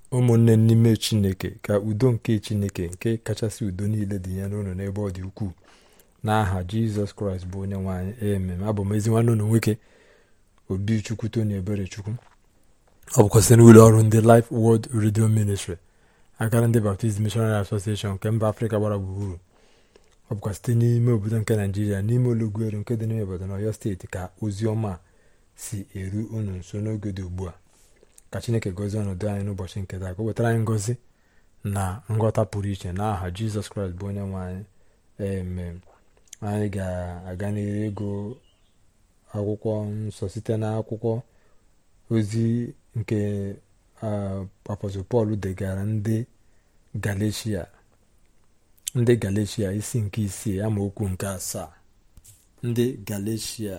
ụmụnne n'ime Chineke, ka udo nke Chineke nke kachasị udo niile dị ya n'ụlọ n'ebe ọ dị ukwuu, n'aha Jizọs Kraịst bụ onye nwe anyị, amen. Abụ m ezi nwanne unu nwoke Obichukwu Tony Eberechukwu. Ọ bụkwa site n'ụlọ ọrụ ndị Life Word Radio Ministry, akara ndị Baptist Missionary Association nke mba Afrịka gbara gburugburu. Ọ bụkwa site n'ime obodo nke Naijiria, n'ime Olugweru nke dị n'ime obodo n'Ọyọ steeti, ka ozi ọma si eru unu nso n'oge dị ugbu a. Ka Chineke gọzie ọnọdụ anyị n'ụbọchị nke taa, ka o wetara anyị ngọzi na nghọta pụrụ iche n'aha Jizọs Kraịst bụ onye nwe anyị, amen. Anyị ga-aga n'ihu ịgụ akwụkwọ nsọ site n'akwụkwọ ozi nke apọstọl Pọl degara ndị Galeshia isi nke 6 amaokwu nke 7. Ndị Galeshia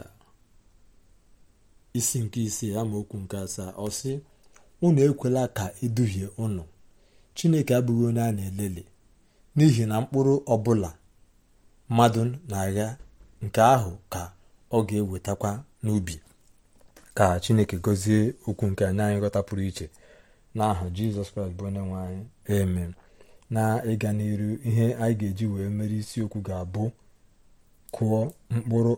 isi nke 6 amaokwu nke 7, ọ sị: unu ekwela ka eduhie unu, Chineke abụghị onye a na-elele, n'ihi na mkpụrụ ọbụla mmadụ na-agha, nke ahụ ka ọ ga-ewetakwa n'ubi. Ka Chineke gọzie okwu nke anyị nghọta pụrụ iche n'aha Jizọs Kraịst bụ onye nwe anyị, amen. Na ịga n'iru, ihe anyị ga-eji wee mere isiokwu ga-abụ kụọ mkpụrụ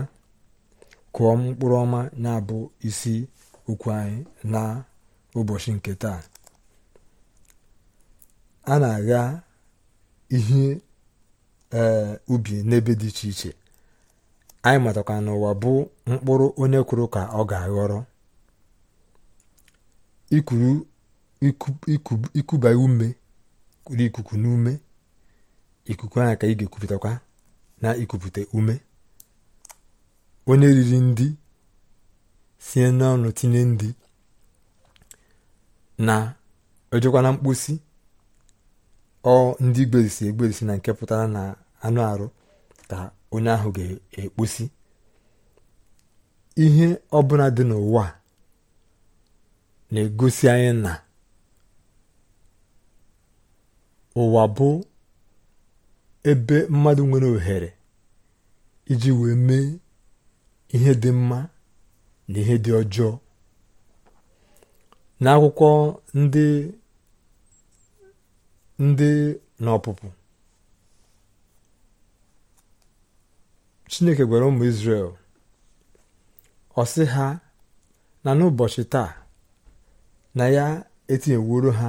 ọma na-abụ isi okwu anyị na ụbọchị nke taa. A na-agha ihe ubi n'ebe dị iche iche. Anyị matakwa n'ụwa bụ mkpụrụ onye kwuru ka ọ ga-aghọrọ. Ikuba ume kuru ikuku n'ume, ikuku ahụ ka ị ga-ekupụtakwa na ikupụta ume. Onye riri ndị sie n'ọnụ tinye ndị na ojekwana mkposi, ndị egberisi na nke pụtara na anụ arụ ka onye ahụ ga-ekposi. Ihe ọbụla dị n'ụwa na-egosi anyị na ụwa bụ ebe mmadụ nwere ohere iji wee mee ihe dị mma na ihe dị ọjọọ. N'akwụkwọ ndị n'ọpụpụ, Chineke gwara ụmụ Izrel, ọ sị ha na n'ụbọchị taa na ya etinyeworo ha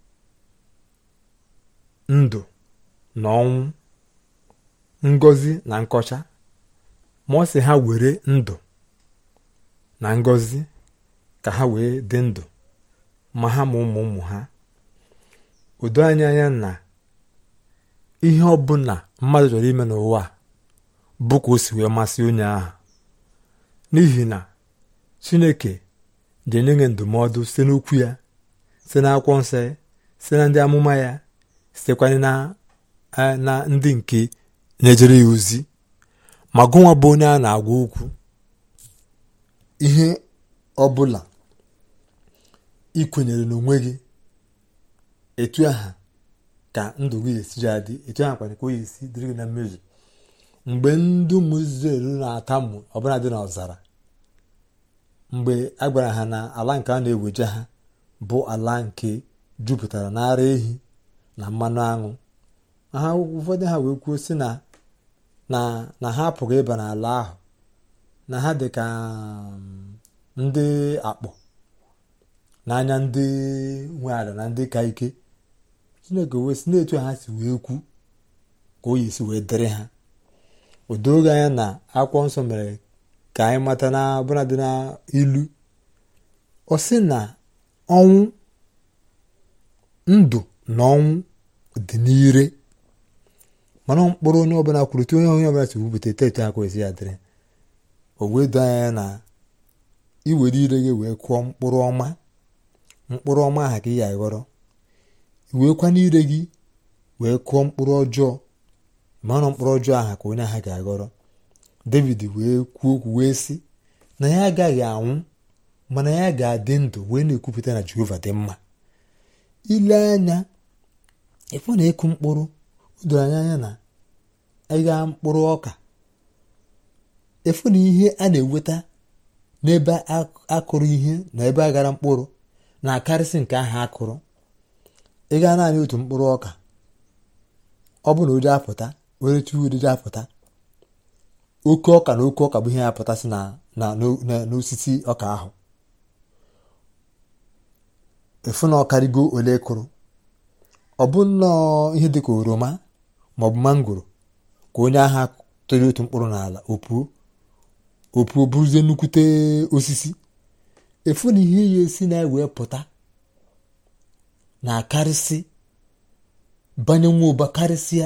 ndụ na ọnwụ, ngọzi na nkọcha, ma ọ sị ha were ndụ na ngọzi ka ha wee dị ndụ, ma ha ma ụmụ ha. O doo anya na ihe ọbụla mmadụ chọrọ ime n'ụwa bụ ka o si wee masị onye ahụ, n'ihi na Chineke ga-enye ndụmọdụ site n'okwu ya, site n'akwụkwọ nsọ ya, site na ndị amụma ya, sitekwanye na ndị nke na-ejere ya ozi. Ma gụnwa bụ onye a na-agwa okwu, ihe ọbụla ị kwenyere n'onwe gị, etu aha ka ndụ gị esiri adị, etu aha kwanye ka o esi dịrị gị na mmezu. Mgbe ndị ụmụ Izrel na-atamụ ọbụla dị n'ọzara, mgbe a gwara ha na ala nke a na-eweje ha bụ ala nke jupụtara n'ara ehi na mmanụ aṅụ, ụfọdụ ha wee kwuo sị na ha apụghị ịba n'ala ahụ, na ha dị ka ndị akpọ n'anya ndị nwe ala na ndị ka ike. Chineke wee sị na-etu ha si wee kwu ka o yesi wee dịrị ha. O doghị anya na akwụkwọ nsọ mere ka anyị mata na ọbụla dị n'ilu, ọ sị na ndụ na ọnwụ dị n'ire, mana mkpụrụ onye ọbụla kwuru tu onye ọbụla si wupụta etu aka esi ya dịrị. O wee doo anya na iwere ire gị wee kụọ mkpụrụ ọma aha ka ị ya aghọrọ, iweekwa n'ire gị wee kụọ mkpụrụ ọjọọ, mana mkpụrụ ọjọọ aha ka onye aha ga-aghọrọ. David wee kwuo okwu wee sị na ya agaghị anwụ, mana ya ga-adị ndụ wee na-ekwupụta na Jehova dị mma. Ile anya ịfụ na ịkụ mkpụrụ, o doro anya na ịgha mkpụrụ ọka, ịfụ na ihe a na-eweta n'ebe akụrụ ihe na ebe aghara mkpụrụ na-akarịsị nke ahụ akụrụ. ị gaa naanị otu mkpụrụ ọka, ọ bụ na ụdị apụta were chi ụdịdị apụta, oke ọka na oke ọka bụ ihe apụtasị n'osisi ọka ahụ. efu na ọkarịgo ole kụrụ, ọ bụ nnọọ ihe dịka oroma maọbụ mangoro ka onye agha tụrụ otu mkpụrụ n'ala opuo bụrụzie nnukwute osisi. efu na ihe ya esi na-ewee pụta na-akarịsị banye nwa ụba karịsịa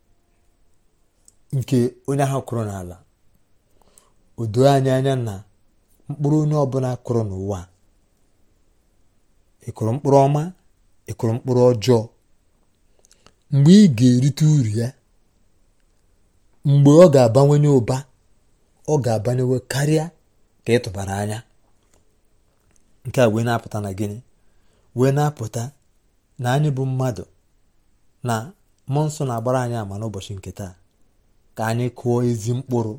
nke onye ahụ kụrụ n'ala. o doo anyị anya na mkpụrụ onye ọbụla kụrụ n'ụwa, ịkụrụ mkpụrụ ọma, ịkụrụ mkpụrụ ọjọọ, mgbe ị ga-erite uru ya, mgbe ọ ga-abawanye ụba, ọ ga-abanyewe karịa ka ị tụbara anya. nke a wee na-apụta na gịnị? wee na-apụta na anyị bụ mmadụ, na mmụọ nsọ na-agbara anyị ama n'ụbọchị nke taa ka anyị kụọ ezi mkpụrụ.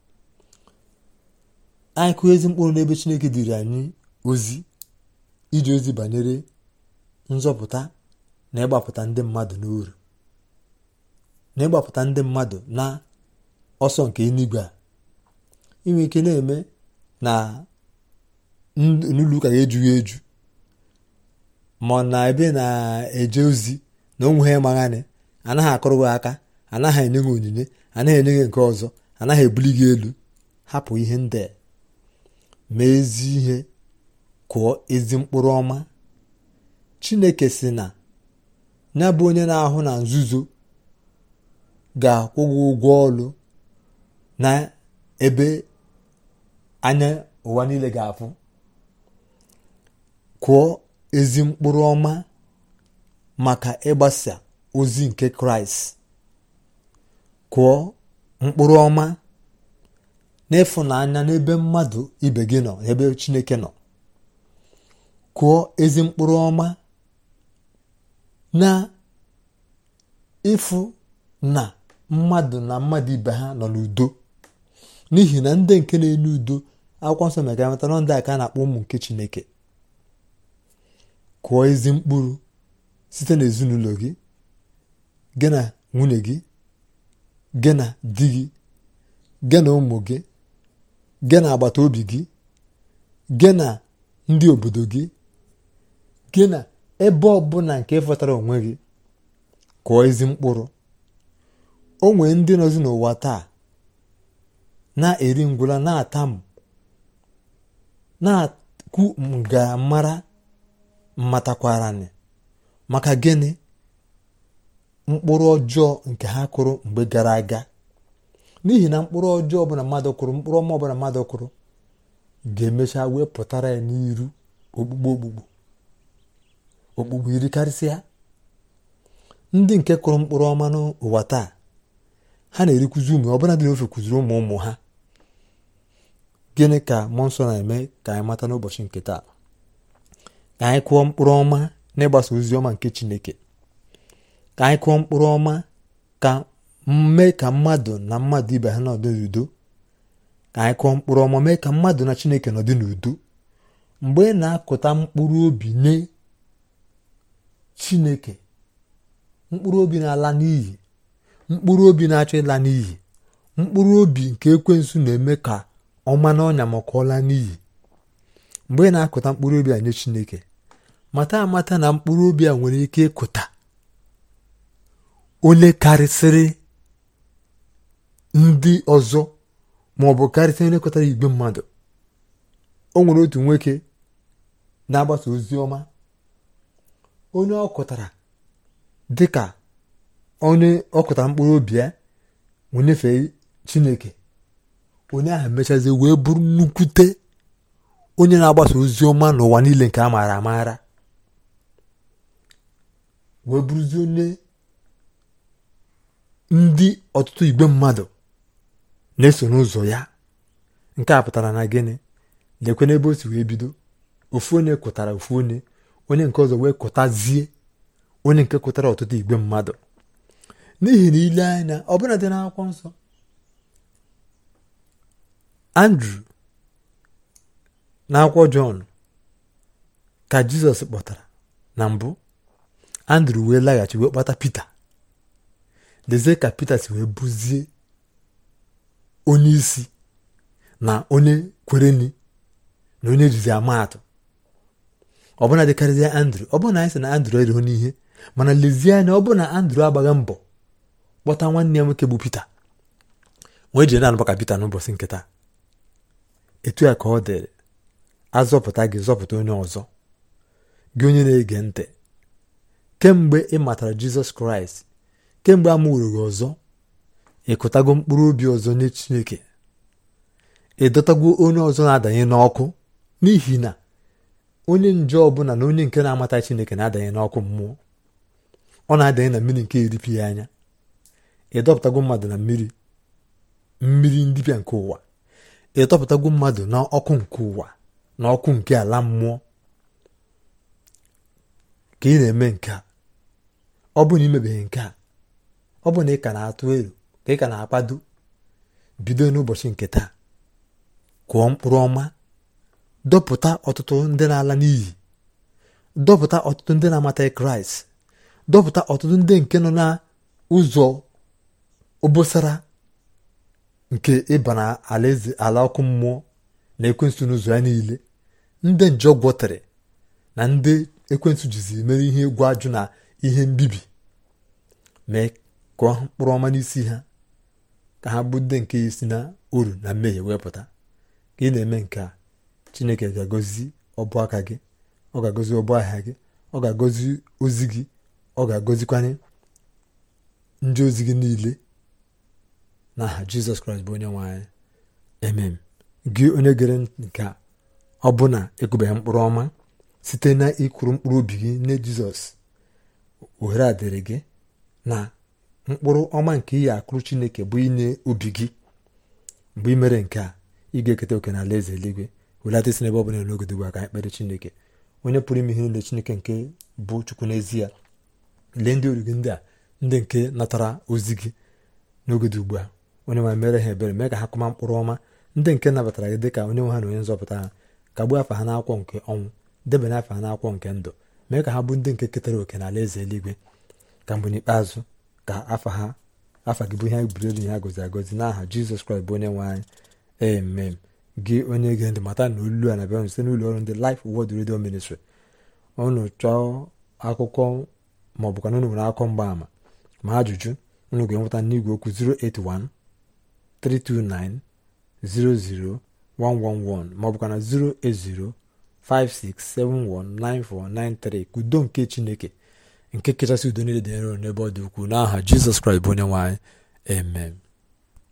anyị kụọ ezi mkpụrụ n'ebe Chineke dịrị anyị ozi, iji ozi banyere nzọpụta na ịgbapụta ndị mmadụ n'uru, na ịgbapụta ndị mmadụ na ọsọ nke eluigwe a. inwe ike na-eme na n'ụlọ ụka ya ejughị eju, ma na ebe na-eje ozi na onwe ha maghani, anaghị akụrụ gị aka, anaghị enye gị onyinye, anaghị enye gị nke ọzọ, anaghị ebuli gị elu. hapụ ihe ndị a, mee ezi ihe, kụọ ezi mkpụrụ ọma. Chineke sị na ya bụ onye na-ahụ na nzuzo ga-akwụ gị ụgwọ ọlụ na ebe anya ụwa niile ga-afụ. kụọ ezi mkpụrụ ọma maka ịgbasa ozi nke Kraịst. kụọ mkpụrụ ọma n'ịfụnanya n'ebe mmadụ ibe gị nọ, n'ebe Chineke nọ. kụọ ezi mkpụrụ ọma na ịfụ na mmadụ na mmadụ ibe ha nọ n'udo, n'ihi na ndị nke na-enye udo, akwụkwọ nsọ mere ka amata na ndị a ka a na-akpọ ụmụ nke Chineke. kụọ ezi mkpụrụ site n'ezinụlọ gị, gị na nwunye gị, gị na di gị, gị na ụmụ gị, gị na agbata obi gị, gị na ndị obodo gị, gị na ebe ọbụla nke ịfọtara onwe gị. kụọ ezi mkpụrụ. o nwee ndị nọzi n'ụwa taa na-eri ngwụla, na-atamu, na-akwu ngamara mmatakwarani. maka gịnị? mkpụrụ ọjọọ nke ha kụrụ mgbe gara aga. n'ihi na mkpụrụ ọjọọ ọbụla mmadụ kụrụ, mkpụrụ ọma ọbụla mmadụ kụrụ, ga-emecha wee pụtara ya n'iru okpukpu iri karịsịa. ndị nke kụrụ mkpụrụ ọma n'ụwa taa, ha na-erikwuzi ụmụ, ọbụla dị n'ofe kụziri ụmụ ha. gịnị ka mmụọ nsọ na-eme ka anyị mata n'ụbọchị nke taa? ka anyị kụọ mkpụrụ ọma n'ịgbasa ozi ọma nke Chineke. ka anyị kụọ mkpụrụ ọma ka mee ka mmadụ na mmadụ ibe ha nọdụ n'udo. ka anyị kụọ mkpụrụ ọma mee ka mmadụ na Chineke nọdụ n'udo. mgbe ị na-akụta mkpụrụ obi nye Chineke, mkpụrụ obi na-ala n'iyi, mkpụrụ obi na-achọ ịla n'iyi, mkpụrụ obi nke ekwensu na-eme ka ọma n'ọnya maka ọla n'iyi. mgbe ị na-akụta mkpụrụ obi a nye Chineke, mata amata na mkpụrụ obi a nwere ike ịkụta onye karịsịrị ndị ọzọ, ma ọ bụ karịsịrị onye kụtara igwe mmadụ. o nwere otu nwoke na-agbasa ozi ọma, onye ọ kụtara dịka onye ọ kụtara mkpụrụ obi ya nyefee Chineke. onye ahụ mechazie wee bụrụ nnukwute onye na-agbasa ozi ọma n'ụwa niile nke a maara amaara, wee bụrụzie onye ndị ọtụtụ igwe mmadụ na-eso n'ụzọ ya. nke a pụtara na gịnị? lekwe n'ebe o si wee bido. ofu onye kụtara ofu onye nke ọzọ wee kụtazie onye nke kụtara ọtụtụ igwe mmadụ. n'ihi na ile anya ọbụla dị n'akwụkwọ nsọ, Andrew na akwụkwọ Jọn ka Jizọs kpọtara na mbụ. Andrew wee laghachi wee kpọta Pita. Lezie ka Pita si wee bụzie onye isi na onye kwereni na onye jizi amaatụ. Ọbụna dịkarịzie Andrew, ọbụna anyị sị na Andrew eriho n'ihe, mana lezie anya ọbụna Andrew agbaghị mbọ kpọta nwanne ya nwoke bụ Pita wee jee na-anụba ka Pita n'ụbọchị nke taa. Etu ya ka ọ dịrị, azọpụta gị zọpụta onye ọzọ. Gị onye na-ege ntị, kemgbe ị matara Jizọs Kraịst, kemgbe a mụrụ gị ọzọ, ịkụtago mkpụrụ obi ọzọ nye Chineke, ịdọtagwo onye ọzọ na-adanye n'ọkụ, n'ihi na onye njọ ọbụla na onye nke na-amata Chineke na-adanye n'ọkụ mmụọ. Ọ na-adanye na mmiri nke eripụ ya anya. Ịdọpụtago mmadụ na mmiri ndịbịa nke ụwa. Ịdọpụtago mmadụ na ọkụ nke ụwa na ọkụ nke ala mmụọ. Ka ị na-eme nke a, ọ bụ na imebeghị nke a, ọ bụ na ị ka na-atụ elu, ka ị ka na-akpado, bido n'ụbọchị nke taa kụọ mkpụrụ ọma, dọpụta ọtụtụ ndị na-ala n'iyi, dọpụta ọtụtụ ndị na-amata Kraịst, dọpụta ọtụtụ ndị nke nọ na ụzọ obosara nke ịba na alaeze ala ọkụ mmụọ na ekwensu n'ụzọ ya niile, ndị njọ gwọtere na ndị ekwensu jizi mere ihe egwu ajụ na ihe mbibi. Mee kụọ mkpụrụ ọma n'isi ha, ka ha bụ ndị nke isi na uru na mmehie wepụta. Ka ị na-eme nke a, Chineke ga-agọzi ọbụ aka gị, ọ ga-agọzi ọbụ ahịa gị, ọ ga-agọzi ozi gị, ọ ga-agọzikwanye ndị ozi gị niile, n'aha Jizọs Kraịst bụ onye nwe anyị. Amen. Gị onye gere nke a, ọ bụ na ekụbeghị mkpụrụ ọma site na ịkụrụ mkpụrụ obi gị nye Jizọs, ohere a dịrị gị na mkpụrụ ọma nke iyi akụrụ Chineke bụ inye obi gị. Mgbe ị mere nke a, ị ga-eketa oke na alaeze eluigwe. Welata isi n'ebe ọ bụla n'oge ugbu a ka anyị kpere Chineke. Onye pụrụ ime ihe niile, Chineke nke bụ Chukwu n'ezie, lee ndị oru gị ndị a, ndị nke natara ozi gị n'oge dị ugbu a. Onye nwe mere ha ebere, mee ka ha kụma mkpụrụ ọma. Ndị nke nabatara gị dị ka onye nwe ha na onye nzọpụta ha, kagbuo afa ha n'akwụkwọ nke ọnwụ, debanye afa ha n'akwụkwọ nke ndụ. Mee ka ha bụ ndị nke ketara oke na alaeze eluigwe. Ka mgbe n'ikpeazụ ka afa gị bụ ihe anyị buru elu, ihe agọzi agọzi, n'aha Jizọs Kraịst bụ onye nwe anyị. Amen. Gị onye ge ntị, mata na olu a na-abịa site n'ụlọ ọrụ ndị Life Word Radio Ministry. Unu chọọ akụkọ maọbụkwa na unu nwere akụkọ mgbaama ma ajụjụ, unu ga-enweta n'igwe okwu 08132900111 maọbụkwa na 08056719493. ka udo nke Chineke nke kachasị udo niile dị nro n'ebe ọ dị ukwuu, n'aha Jizọs Kraịst bụ onye nwe anyị. Amen.